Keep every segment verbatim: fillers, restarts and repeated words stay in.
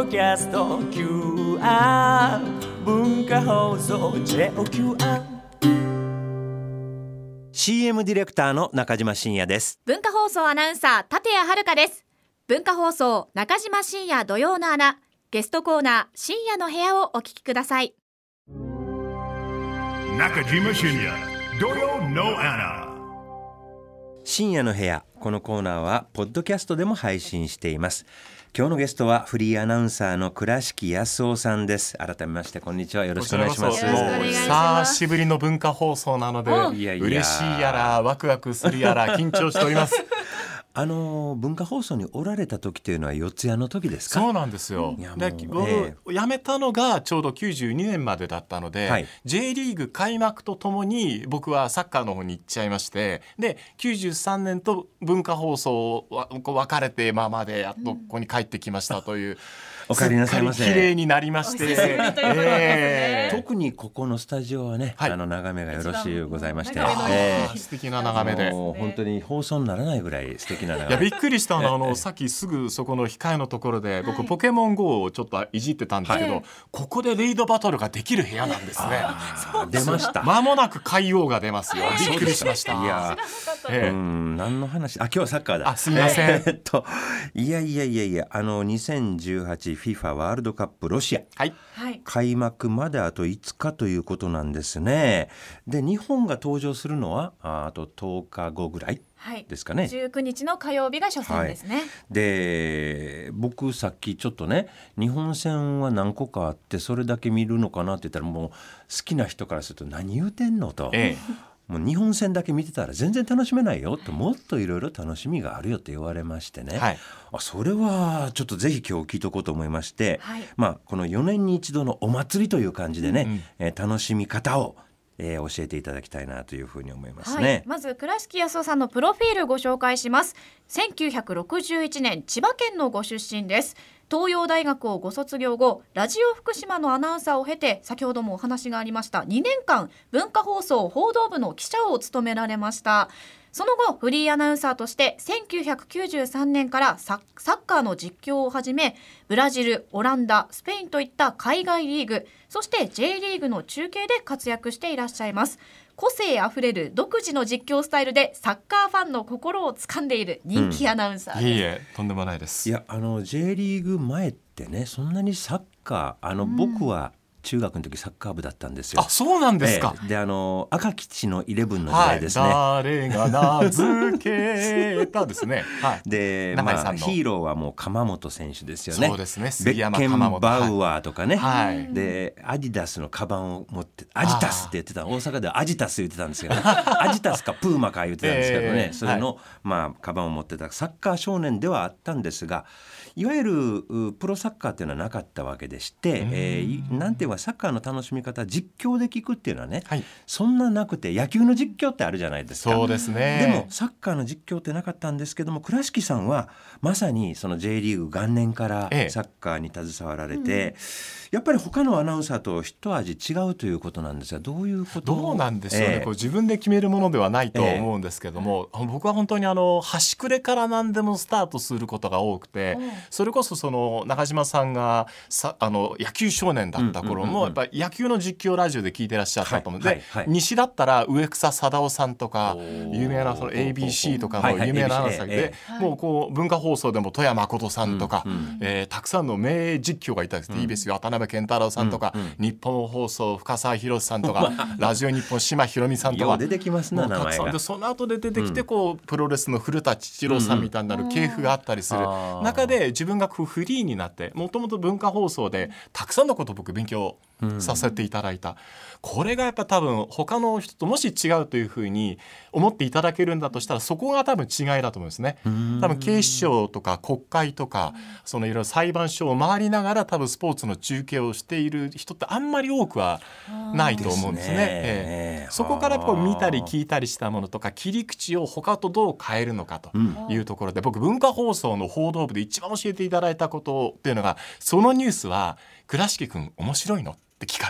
ドキャスト キューアール 文化放送 ジェイオーキューアールシーエム ディレクターの中島真也です。 文化放送アナウンサー立谷遥です。文化放送中島真也土曜の穴、ゲストコーナー深夜の部屋をお聞きください。 中島真也土曜の穴。 深夜の部屋、このコーナーはポッドキャストでも配信しています。今日のゲストはフリーアナウンサーの倉敷康夫さんです。改めましてこんにちは、よろしくお願いします。 久しぶりの文化放送なのでいやいや嬉しいやらワクワクするやら緊張しておりますあの文化放送におられた時というのは四谷の時ですか？ そうなんですよ。で僕、えー、辞めたのがちょうどきゅうじゅうにねんまでだったので、はい、J リーグ開幕とともに僕はサッカーの方に行っちゃいまして、できゅうじゅうさんねんと文化放送別れてままでやっとここに帰ってきましたという、うんお帰りなさいませ。 綺麗になりまして、 えー、特にここのスタジオはね、はい、あの眺めがよろしゅうございまして、 えー、素敵な眺めで、 もう本当に放送にならないぐらい素敵な眺め。 いやびっくりしたのあのさっきすぐそこの控えのところで僕、はい、ポケモン ゴー をちょっといじってたんですけど、はい、ここでレイドバトルができる部屋なんですね。 出ました。 間もなく海王が出ますよ。びっくりしました。 いや、えー、うん何の話？あ今日はサッカーだ。 あすみません。 えー、っといやいやいやいやあのにせんじゅうはちフィファ ワールドカップロシア、はい、開幕まであといつかということなんですね。で日本が登場するのは あ, あととおかごぐらいですかね、はい、 じゅうくにちの火曜日が初戦ですね、はい、 で僕さっきちょっとね日本戦は何個かあってそれだけ見るのかなって言ったらもう好きな人からすると何言うてんのと、ええもう日本戦だけ見てたら全然楽しめないよと、もっといろいろ楽しみがあるよって言われましてね、はい、あそれはちょっとぜひ今日聞いとこうと思いまして、はいまあ、このよねんに一度のお祭りという感じでね、うんうんえー、楽しみ方をえー、教えていただきたいなというふうに思いますね、はい、 まず倉敷康夫さんのプロフィールご紹介します。せんきゅうひゃくろくじゅういちねん千葉県のご出身です。東洋大学をご卒業後ラジオ福島のアナウンサーを経て、先ほどもお話がありましたにねんかん文化放送報道部の記者を務められました。その後フリーアナウンサーとしてせんきゅうひゃくきゅうじゅうさんねんからサッカーの実況を始め、ブラジル、オランダ、スペインといった海外リーグ、そして J リーグの中継で活躍していらっしゃいます。個性あふれる独自の実況スタイルでサッカーファンの心を掴んでいる人気アナウンサーです、うん、 いいえとんでもないです。 いやあの J リーグ前ってねそんなにサッカーあの、うん、僕は中学の時サッカー部だったんですよ。 あそうなんですか、 ええ、であの赤基地のイレブンの時代ですね、 はい、誰が名付けたですね、はい、 で、まあ、ヒーローはもう鎌本選手ですよね。 そうですね、 ベッケンバウアーとかね、はい、でアディダスのカバンを持ってアジタスって言ってた、大阪ではアジタス言ってたんですけど、ね、アジタスかプーマか言ってたんですけどね、えー、それの、はいまあ、カバンを持ってたサッカー少年ではあったんですが、いわゆるプロサッカーっていうのはなかったわけでして、えー、なんていうかサッカーの楽しみ方実況で聞くっていうのはね、はい、そんななくて野球の実況ってあるじゃないですか。 そうですね。 でもサッカーの実況ってなかったんですけども、倉敷さんはまさにその J リーグ元年からサッカーに携わられて、ええうん、やっぱり他のアナウンサーと一味違うということなんですが、どういうこと？ どうなんでしょうね、ええ、こう自分で決めるものではないと思うんですけども、ええ、僕は本当にあの端くれから何でもスタートすることが多くて、それこそその中島さんがさあの野球少年だった頃もやっぱり野球の実況ラジオで聞いてらっしゃったと思うので、はいはいはい、西だったら植草貞夫さんとか有名なその エービーシー とかの有名なアナウンサーで、もうこう文化放送でも戸谷誠さんとか、うんうんえー、たくさんの名実況がいたんです、うん、ティービーエス 渡辺健太郎さんとか、うんうん、日本放送深澤博さんとかラジオ日本島ひろみさんとか出てきますな、名前が。 でその後で出てきてこう、うん、プロレスの古田知一郎さんみたいになる系譜があったりする中で、自分がこうフリーになって、もともと文化放送でたくさんのことを僕勉強させていただいた、うん、これがやっぱ多分他の人ともし違うというふうに思っていただけるんだとしたら、そこが多分違いだと思うんですね。多分警視庁とか国会とかそのいろいろ裁判所を回りながら多分スポーツの中継をしている人ってあんまり多くはないと思うんですね。ですね、えー、そこからこう見たり聞いたりしたものとか切り口を他とどう変えるのかというところで、僕文化放送の報道部で一番教えていただいたことっていうのが、そのニュースは倉敷くん面白いのって聞かれる。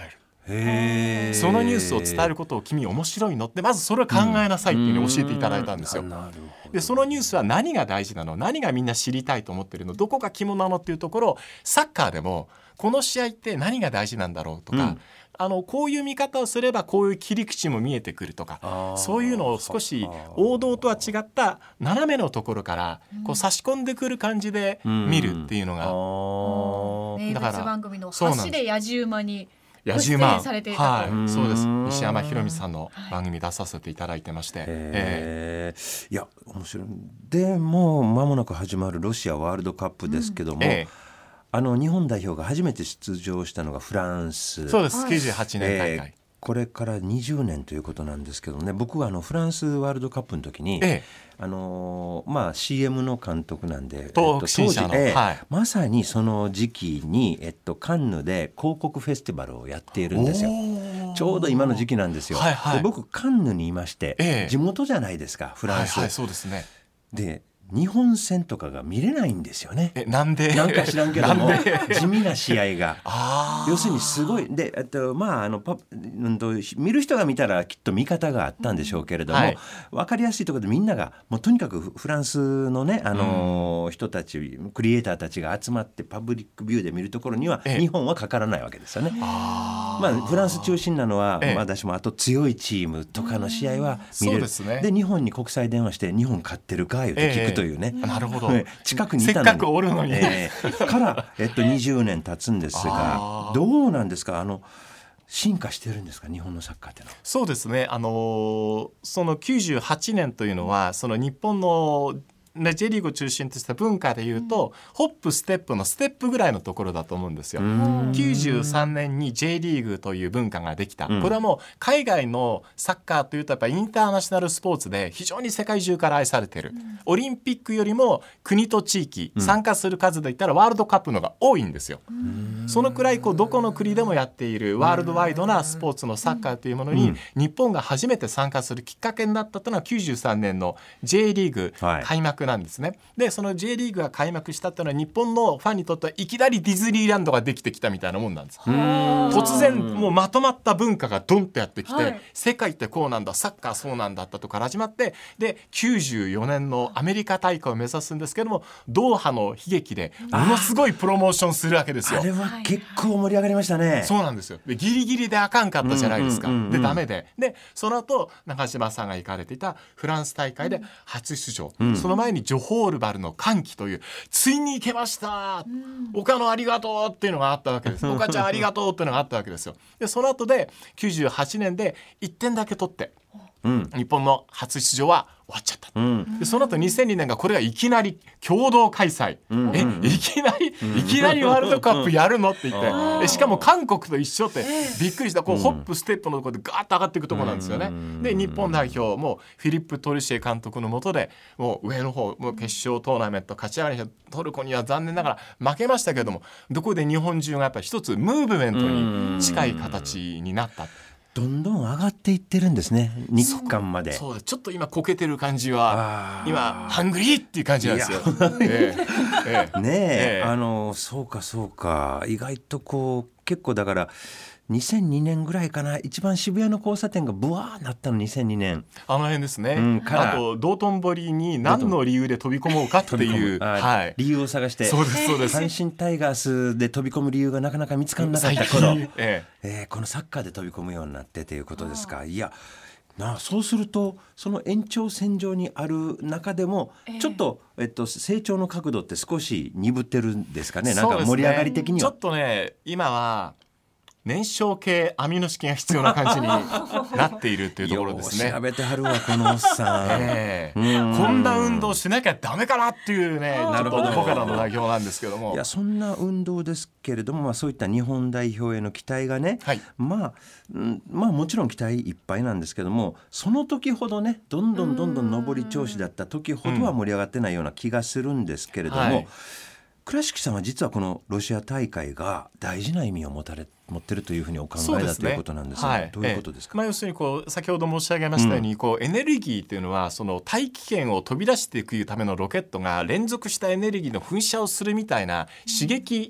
へー、 そのニュースを伝えることを君面白いのってまずそれを考えなさいっていうふうに教えていただいたんですよ。 うん、なるほど。 でそのニュースは何が大事なの、何がみんな知りたいと思ってるの、どこが肝なのっていうところをサッカーでもこの試合って何が大事なんだろうとか、うん、あのこういう見方をすればこういう切り口も見えてくるとか、そういうのを少し王道とは違った斜めのところからこう差し込んでくる感じで見るっていうのが、 うん、名物番組の走れやじ馬にやじ馬、 されていたと、 はい、そうです。石山ひろみさんの番組出させていただいてまして、 えー、いや面白い。でもう間もなく始まるロシアワールドカップですけども、うん、えー、あの日本代表が初めて出場したのがフランス。 そうです。きゅうじゅうはちねん大会、えー、 これからにじゅうねんということなんですけどね、僕はあのフランスワールドカップの時に、ええ、あのーまあ、シーエム の監督なんで、えっと、当時、えーはい、まさにその時期に、えっと、カンヌで広告フェスティバルをやっているんですよ。ちょうど今の時期なんですよ、はいはい、で僕カンヌにいまして、ええ、地元じゃないですかフランス、 はいはい、そうですね。 で日本戦とかが見れないんですよね。 えなんでなんか知らんけども地味な試合が要するにすごいで、あとまああのパ、うん、と見る人が見たらきっと見方があったんでしょうけれども、はい、分かりやすいところでみんながもうとにかくフランスのね、あのーうん、人たちクリエイターたちが集まってパブリックビューで見るところには日本はかからないわけですよね。あ、まあ、フランス中心なのは、まあ、私もあと強いチームとかの試合は見れる、うん、そうですね。で日本に国際電話して日本勝ってるか言うて聞くというね、 ええ、なるほど。 近くにいたのにせっかくおるのに、 えー、から、えっと、にじゅうねん経つんですがどうなんですか、あの進化してるんですか日本のサッカーってのは。 そうですね、あのー、そのきゅうじゅうはちねんというのはその日本のね、J リーグを中心とした文化でいうと、うん、ホップステップのステップぐらいのところだと思うんですよ。きゅうじゅうさんねんに J リーグという文化ができた、うん、これはもう海外のサッカーというとやっぱりインターナショナルスポーツで非常に世界中から愛されている、うん、オリンピックよりも国と地域、うん、参加する数で言ったらワールドカップの方が多いんですよ。そのくらいこうどこの国でもやっているワールドワイドなスポーツのサッカーというものに日本が初めて参加するきっかけになったというのはきゅうじゅうさんねんの J リーグ開幕なんですね、はい。でその J リーグが開幕したというのは日本のファンにとってはいきなりディズニーランドができてきたみたいなもんなんです。突然もうまとまった文化がドンとやってきて、はい、世界ってこうなんだ、サッカーそうなんだったとから始まって、できゅうじゅうよねんのアメリカ大会を目指すんですけども、ドーハの悲劇でものすごいプロモーションするわけですよ。 あれは結構盛り上がりましたね。 そうなんですよ。でギリギリであかんかったじゃないですか、うんうんうんうん、でダメででその後中島さんが行かれていたフランス大会で初出場、うん、その前にジョホールバルの歓喜というついに行けました、うん、岡野ありがとうっていうのがあったわけです。岡ちゃんありがとうっていうのがあったわけですよ。でその後できゅうじゅうはちねんでいってんだけ取って、うん、日本の初出場は終わっちゃった、うん、でその後にせんにねんがこれがいきなり共同開催、うん、えいきなりいきなりワールドカップやるのって言って、うん、しかも韓国と一緒ってびっくりした。こうホップステップのところでガーッと上がっていくところなんですよね、うん、で日本代表もフィリップ・トルシエ監督の下でもう上の方もう決勝トーナメント勝ち上がりしたトルコには残念ながら負けましたけども、どこで日本中がやっぱり一つムーブメントに近い形になった。 どんどん上がっていってるんですね、日韓まで。 そうちょっと今こけてる感じは今ハングリーっていう感じなんですよ。えええねえ、ええ、あのそうかそうか、意外とこう結構だからにせんにねんぐらいかな、一番渋谷の交差点がブワーなったのにせんにねん、 あの辺ですね、うん、からあと道頓堀に何の理由で飛び込もうかっていう、はい、 理由を探して、 そうですそうです、 阪神タイガースで飛び込む理由がなかなか見つからなかった頃、えええー、このサッカーで飛び込むようになってということですか。いやなあ、そうするとその延長線上にある中でもちょっと、えーえっと、成長の角度って少し鈍ってるんですかね。なんか盛り上がり的には、 ちょっとね今は燃焼系アミノ式が必要な感じになっているというところですね。 よう調べてはるわこのおっさん、 えー、こんな運動しなきゃダメかなっていうね、ちょっと僕らの代表なんですけども、 いやそんな運動ですけれども、まあ、そういった日本代表への期待がね、はい、まあ、まあもちろん期待いっぱいなんですけども、その時ほどねどんどんどんどん上り調子だった時ほどは盛り上がってないような気がするんですけれども、はい、倉敷さんは実はこのロシア大会が大事な意味を持たれ持ってるというふうにお考えだということなんですが、はい、どういうことですか。 ええまあ、要するにこう先ほど申し上げましたように、うん、こうエネルギーというのはその大気圏を飛び出していくためのロケットが連続したエネルギーの噴射をするみたいな刺激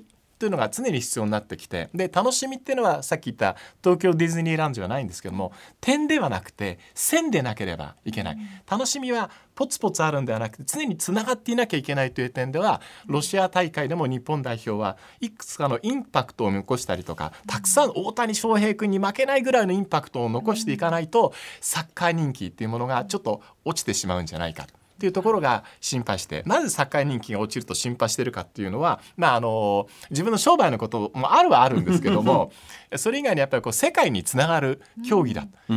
というのが常に必要になってきて、で楽しみっていうのはさっき言った東京ディズニーランドじゃないんですけども、点ではなくて線でなければいけない。楽しみはポツポツあるんではなくて常につながっていなきゃいけないという点では、ロシア大会でも日本代表はいくつかのインパクトを残したりとか、たくさん大谷翔平君に負けないぐらいのインパクトを残していかないと、サッカー人気っていうものがちょっと落ちてしまうんじゃないかっていうところが心配して、なぜサッカー人気が落ちると心配してるかっていうのは、まあ、あの自分の商売のこともあるはあるんですけどもそれ以外にやっぱりこう世界につながる競技だ、うん、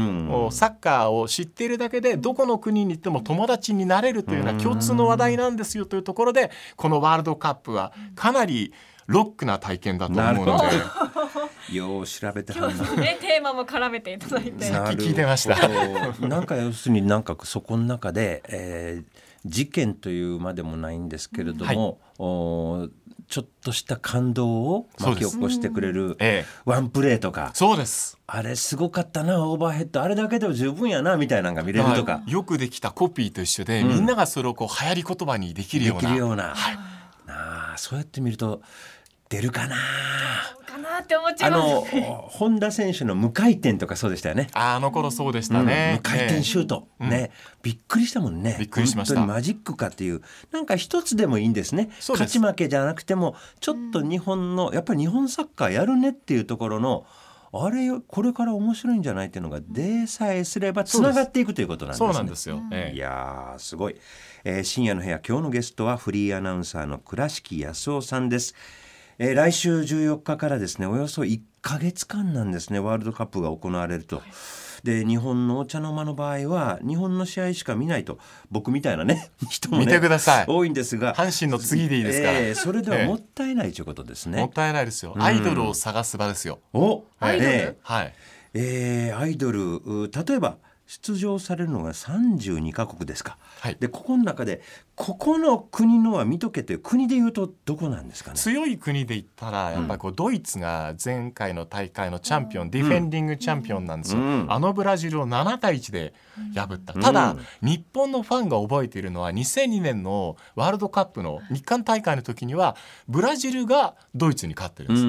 サッカーを知っているだけでどこの国に行っても友達になれるというような共通の話題なんですよというところで、このワールドカップはかなりロックな体験だと思うのでよう調べてはんな、ね、テーマも絡めていただいてさっき聞いてましたなんか要するになんかそこの中で、えー、事件というまでもないんですけれども、はい、おちょっとした感動を巻き起こしてくれるワンプレーとか、 そうです、 あれすごかったな、オーバーヘッドあれだけでも十分やなみたいなのが見れるとか、 よくできたコピーと一緒で、うん、みんながそれをこう流行り言葉にできるような、 できるような、 はい、 なあそうやって見ると出るかなかなって思っちゃいますね。 あの本田選手の無回転とかそうでしたよね。 あ, あの頃そうでしたね、 うん、無回転シュート、ねね、うん、びっくりしたもんね。 びっくりしました。 本当にマジックかっていう、なんか一つでもいいんですね。勝ち負けじゃなくてもちょっと日本の、やっぱり日本サッカーやるねっていうところのあれこれから面白いんじゃないっていうのが出さえすればつながっていくということなんですね。 そうなんですよ、ええ、 いやーすごい、えー、深夜の部屋、今日のゲストはフリーアナウンサーの倉敷康夫さんです。えー、来週じゅうよっかからですね、およそいっかげつかんなんですね、ワールドカップが行われると。で日本のお茶の間の場合は日本の試合しか見ないと、僕みたいなね人も、ね、 見てください、 多いんですが、 阪神の次でいいですから、 えー、それではもったいないということですね、 えー、もったいないですよ、アイドルを探す場ですよ、 うん、お、 アイドル、 えーはい、 えー、アイドル、例えば出場されるのがさんじゅうにかこくですか、はい、でここの中でここの国のは見とけという国でいうとどこなんですかね。 強い国で言ったらやっぱりこう、うん、ドイツが前回の大会のチャンピオン、うん、ディフェンディングチャンピオンなんですよ、うん、あのブラジルをななたいいちで破った、うん、ただ、うん、日本のファンが覚えているのはにせんにねんのワールドカップの日韓大会の時にはブラジルがドイツに勝ってるんです、うん、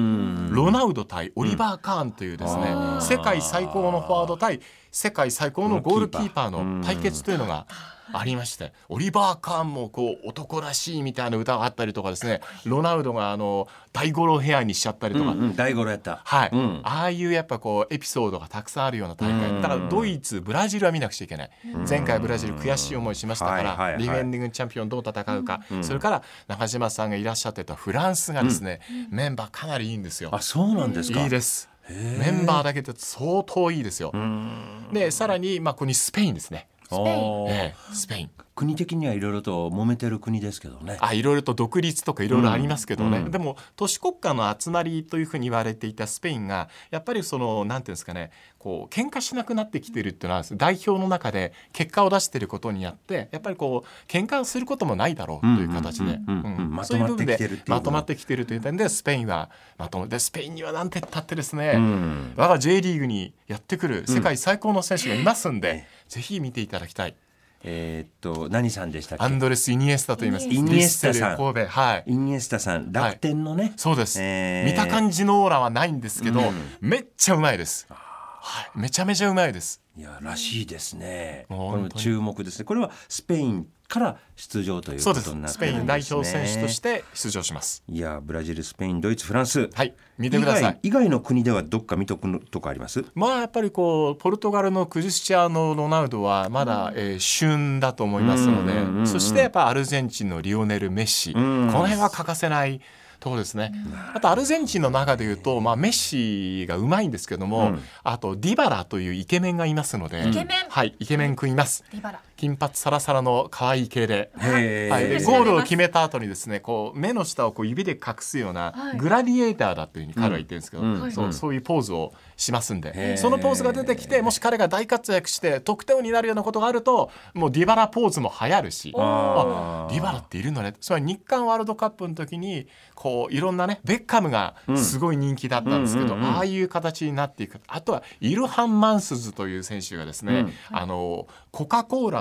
ロナウド対オリバー・カーンというですね、うん、世界最高のフォワード対世界最高のゴールキーパーの対決というのがありまして、オリバー・カーンもこう男らしいみたいな歌があったりとかですね、ロナウドがあの大五郎ヘアにしちゃったりとか、うんうん、 大五郎やった、 はい、 うん、 ああいうやっぱこうエピソードがたくさんあるような大会だから、ドイツブラジルは見なくちゃいけない。前回ブラジル悔しい思いしましたから、はいはいはい、ディフェンディングチャンピオンどう戦うか、うん、それから中島さんがいらっしゃってたフランスがですね、うん、メンバーかなりいいんですよ。 あ、そうなんですか。 いいです、メンバーだけで相当いいですよ。でさらに、まあ、ここにスペインですね。 スペイン、 ええ、スペイン国的にはいろいろと揉めてる国ですけどね。 あ、いろいろと独立とかいろいろありますけどね、 うんうん、 でも都市国家の集まりというふうに言われていたスペインがやっぱりそのなんていうんですかね、こう喧嘩しなくなってきてるっていうのは代表の中で結果を出していることによってやっぱりこう喧嘩することもないだろうという形でまとまってきてるっていうまとまってきてるという点でスペインはまとめて、スペインにはなんて言ったってですね、うん、我が J リーグにやってくる世界最高の選手がいますんで、うん、ぜひ見ていただきたい。 えー、っと何さんでしたっけ。 アンドレス・イニエスタと言います。 イニエスタさん、 神戸、はい、 イニエスタさん楽天のね、はい、 そうです、えー、見た感じのオーラはないんですけど、うん、めっちゃうまいです、はい、めちゃめちゃうまいです。 いやらしいですね、これも注目ですね。これはスペインから出場ということになってるんですね。 スペイン代表選手として出場します。 いやブラジル、スペイン、ドイツ、フランス、 はい、見てください。 以外、以外の国ではどっか見とくのとかあります？ まあやっぱりこうポルトガルのクリスチアーノ・ロナウドはまだ、えー、旬だと思いますので、うんうんうんうん、そしてやっぱアルゼンチンのリオネル・メッシ、うん、この辺は欠かせないところですね。あとアルゼンチンの中でいうと、まあ、メッシがうまいんですけども、うん、あとディバラというイケメンがいますので、 イケメン、 はい、イケメン君います。 ディバラ、 金髪サラサラの可愛い系で、はい、でゴールを決めた後にですね、こう目の下をこう指で隠すようなグラディエーターだというふうに彼は言ってるんですけど、うんうん、そう、そういうポーズをしますんで、そのポーズが出てきて、もし彼が大活躍して得点王になるようなことがあると、もうディバラポーズも流行るし、あ、ディバラっているのね。つまり日韓ワールドカップの時にこういろんなね、ベッカムがすごい人気だったんですけど、うんうんうんうん、ああいう形になっていく。あとはイルハン・マンスズという選手がですね、うん、あのコカ・コーラの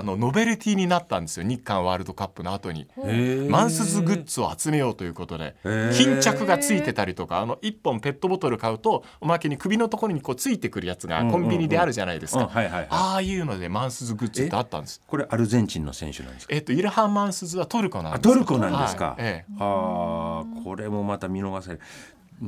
のノベルティになったんですよ。日韓ワールドカップの後にマンスズグッズを集めようということで、巾着がついてたりとか、あのいっぽんペットボトル買うとおまけに首のところにこうついてくるやつがコンビニであるじゃないですか。ああいうのでマンスズグッズってあったんです。 これアルゼンチンの選手なんですか？ えっとイルハン・マンスズはトルコなんです。 トルコなんですか。 はい、ええ、 あこれもまた見逃せる。うん、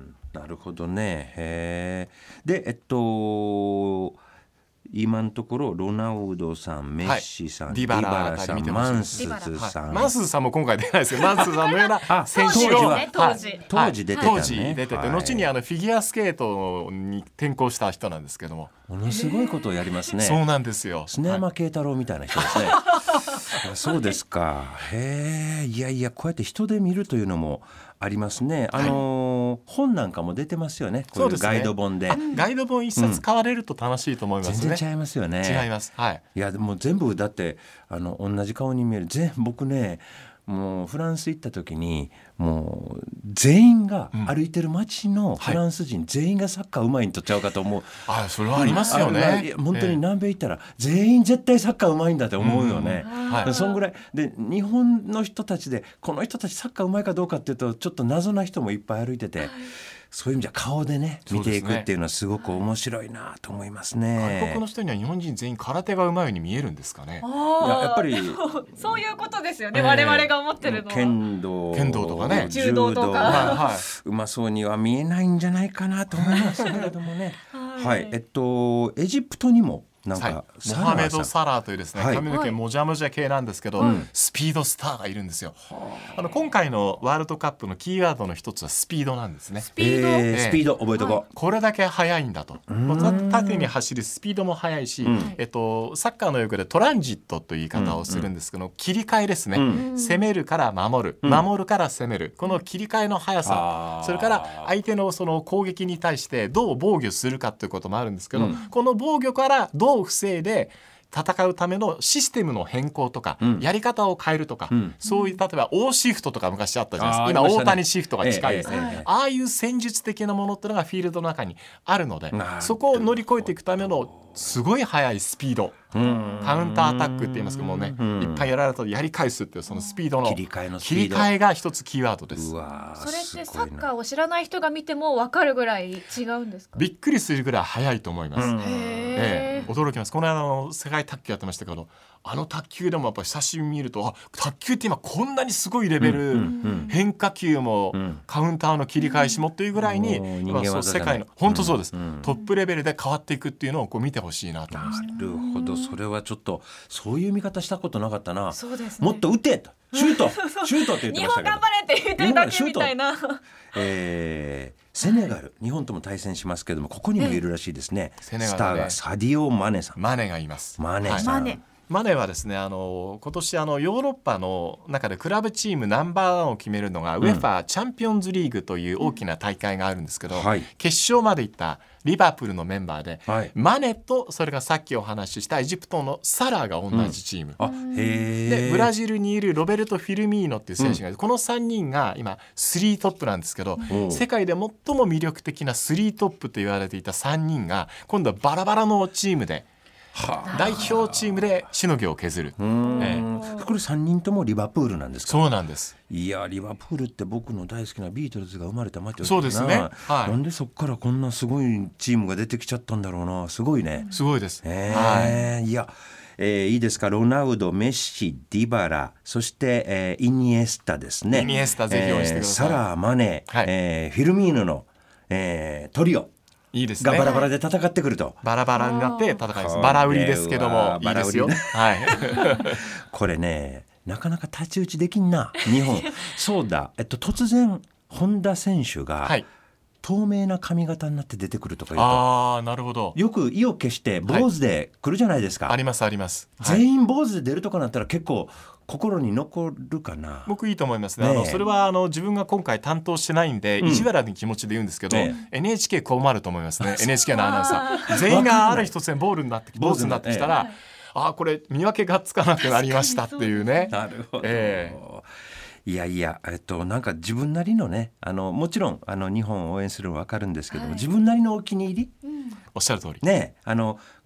なるほどね。へでえっと今のところロナウドさん、メッシさん、はい、 ディバラさん、マンスズさん、 はい、マンスズさんも今回出ないですよ。マンスズさんのような選手を当時、ね、 当時出てたね、 当時出てて、はい、後にあのフィギュアスケートに転向した人なんですけども、 ものすごいことをやりますね。 そうなんですよ。 砂山慶太郎みたいな人ですね。そうですか。へえ、いやいや、こうやって人で見るというのもありますね。あのーはい、本なんかも出てますよね。こういうガイド本で。 ガイド本一冊買われると楽しいと思いますね。 全然違いますよね。 違います。はい。 いやでも全部だってあの同じ顔に見える。全僕ね、もうフランス行った時にもう全員が歩いてる街のフランス人、うん、全員がサッカーうまいんとちゃうかと思う。 あ、それはありますよね。 本当に南米行ったら全員絶対サッカーうまいんだって思うよね。うん、はい、そんぐらいで日本の人たちでこの人たちサッカーうまいかどうかっていうとちょっと謎な人もいっぱい歩いてて。そういう意味じゃ顔でね見ていくっていうのはすごく面白いなと思いますね。 外国の人には日本人全員空手がうまいように見えるんですかね。 あいややっぱりそういうことですよね、えー、我々が思ってるのは剣道剣道とかね柔道とか、 はい、うまそうには見えないんじゃないかなと思いますけれどもね。はい、はい、えっとエジプトにもなんか、はい、 モハメド・サラーというですね、 はい、 髪の毛もじゃもじゃ系なんですけど、はい、スピードスターがいるんですよ。あの今回のワールドカップのキーワードの一つはスピードなんですね。 スピード、 えー、スピード覚えとこう、はい、 これだけ速いんだと。縦に走るスピードも速いし、うん、えっと、サッカーの用語でトランジットという言い方をするんですけど、うん、切り替えですね、うん、攻めるから守る、守るから攻める、この切り替えの速さ、それから相手のその攻撃に対してどう防御するかということもあるんですけど、うん、この防御からどう防いで戦うためのシステムの変更とか、うん、やり方を変えるとか、うん、そういう例えば O シフトとか昔あったじゃないですか。今大谷シフトが近いですね、ええええ、ああいう戦術的なものっていうのがフィールドの中にあるので、そこを乗り越えていくためのすごい速いスピード、カウンターアタックって言いますけどもね、いっぱいやられるとやり返すっていうそのスピードの切り替えのスピード、 切り替えが一つキーワードです。 うわそれってサッカーを知らない人が見ても分かるぐらい違うんですか？ びっくりするぐらい速いと思います。 へええ、驚きます。この間の世界卓球やってましたけど、あの卓球でもやっぱり久しぶりに見ると、あ、卓球って今こんなにすごいレベル、うんうんうん、変化球も、うん、カウンターの切り返しもっていうぐらいに、うんまあ、そう世界の本当そうです、うん、トップレベルで変わっていくっていうのをこう見てほしいなと思います。 なるほど、それはちょっとそういう見方したことなかったな。 そうですね、 もっと打てとシュートシュートって言ってましたけど、 日本頑張れって言ってるだけみたいな。 えー、セネガル、日本とも対戦しますけども、ここにもいるらしいですね。 セネガルね、 スターがサディオ・マネさん。 マネがいます。 マネさん、 はい、 マネはですね、あの今年あのヨーロッパの中でクラブチームナンバーワンを決めるのが、うん、ウェファーチャンピオンズリーグという大きな大会があるんですけど、はい、決勝まで行ったリバプールのメンバーで、はい、マネとそれからさっきお話ししたエジプトのサラーが同じチーム、うん、あへでブラジルにいるロベルト・フィルミーノっていう選手がいる、うん、このさんにんが今スリートップなんですけど、うん、世界で最も魅力的なスリートップと言われていたさんにんが今度はバラバラのチームで代表チームでしのぎを削る。 ええ、これさんにんともリバプールなんですか？ そうなんです。 いやリバプールって僕の大好きなビートルズが生まれた街ですな。 そうですね、 はい、なんでそこからこんなすごいチームが出てきちゃったんだろうな。すごいね。 すごいです、 えーはい、いや、えー、いいですか。ロナウド、メッシ、ディバラ、そして、えー、イニエスタですね。 イニエスタぜひ応援してください。 えー、サラー、マネ、はい、えー、フィルミーノの、えー、トリオいいですね、 がバラバラで戦ってくると。 バラバラになって戦います。バラ売りですけどもいいですよ、はい、 これねなかなか太刀打ちできんな日本そうだ、えっと、突然本田選手が、はい、透明な髪型になって出てくるとか言うと、 あーなるほど、 よく意を決して坊主で来るじゃないですか、 はい、ありますあります、 全員坊主で出るとかなったら結構心に残るかな。 僕いいと思いますね。あのそれはあの自分が今回担当してないんで、うん、意地悪な気持ちで言うんですけど、ね、エヌエイチケー 困ると思いますね。エヌエイチケー のアナウンサー全員がある日突然ボールになって坊主になってきたら、ええ、あこれ見分けがつかなくなりましたっていうね。 なるほど、 えー、いやいや、えっと、なんか自分なりのね、あのもちろんあの日本を応援するの分かるんですけども、はい、自分なりのお気に入り、 うん、おっしゃる通り、 ね、あの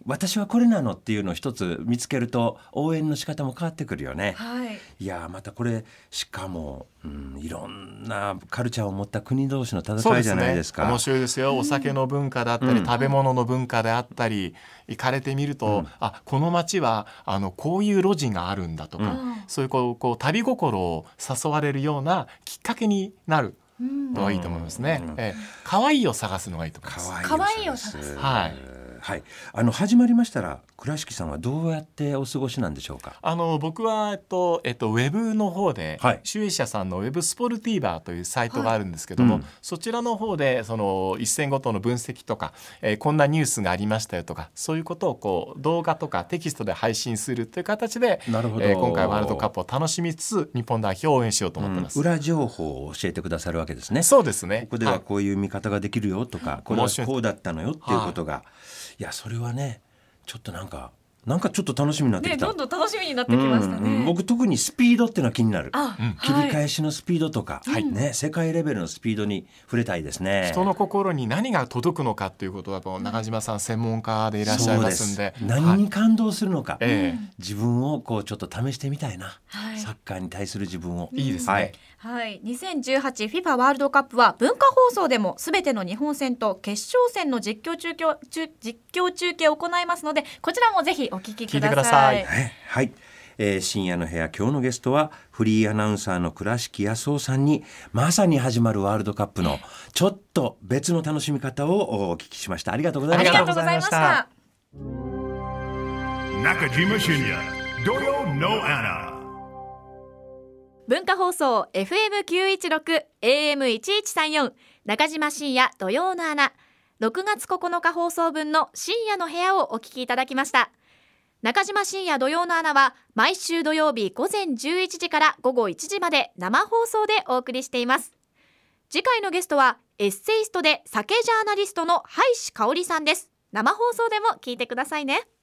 私はこれなのっていうのを一つ見つけると応援の仕方も変わってくるよね。 はい、 いやまたこれしかも、うん、いろんなカルチャーを持った国同士の戦いじゃないですか。 そうですね、面白いですよ。お酒の文化だったり、うん、食べ物の文化であったり行かれてみると、うん、あこの街はあのこういう路地があるんだとか、うん、そういうこう、こう旅心を誘われるようなきっかけになるのがいいと思いますね。うん、え可愛いを探すのがいいと思います。 可愛いを探す、 はいはい、あの始まりましたら倉敷さんはどうやってお過ごしなんでしょうか。 あの僕は、えっとえっと、ウェブの方で、はい、集英社さんのウェブスポルティーバーというサイトがあるんですけども、はい、うん、そちらの方でその一戦ごとの分析とか、えー、こんなニュースがありましたよとか、そういうことをこう動画とかテキストで配信するという形で、 なるほど、 えー、今回ワールドカップを楽しみつつ日本代表を応援しようと思ってます。 うん、裏情報を教えてくださるわけですね。 そうですね。 ここではこういう見方ができるよとか、はい、これはこうだったのよっていうことが、はい、いやそれはねちょっとなんかなんかちょっと楽しみになってきた、 ね、どんどん楽しみになってきましたね。うんうん、 僕特にスピードっていうのは気になる。 あ、うん、 切り返しのスピードとか、はいね、世界レベルのスピードに触れたいですね。 人の心に何が届くのかっていうことは中島さん専門家でいらっしゃいますんで、 そうです、何に感動するのか、 はい、 自分をこうちょっと試してみたいな、はい、サッカーに対する自分を。 いいですね。はいはい、にせんじゅうはちフィファ ワールドカップは文化放送でもすべての日本戦と決勝戦の実況中継実況中継を行いますので、こちらもぜひお聞きください。聞いてください。 はい、えー、深夜の部屋、今日のゲストはフリーアナウンサーの倉敷康夫さんにまさに始まるワールドカップのちょっと別の楽しみ方をお聞きしました。ありがとうございました。 ありがとうございました。 中島俊也土曜のアナ、 文化放送 エフエムきゅういちろく エーエムいちいちさんよん 中島深夜土曜の穴、ろくがつここのか放送分の深夜の部屋をお聞きいただきました。中島深夜土曜の穴は毎週土曜日午前じゅういちじから午後いちじまで生放送でお送りしています。次回のゲストはエッセイストで酒ジャーナリストの林香織さんです。生放送でも聞いてくださいね。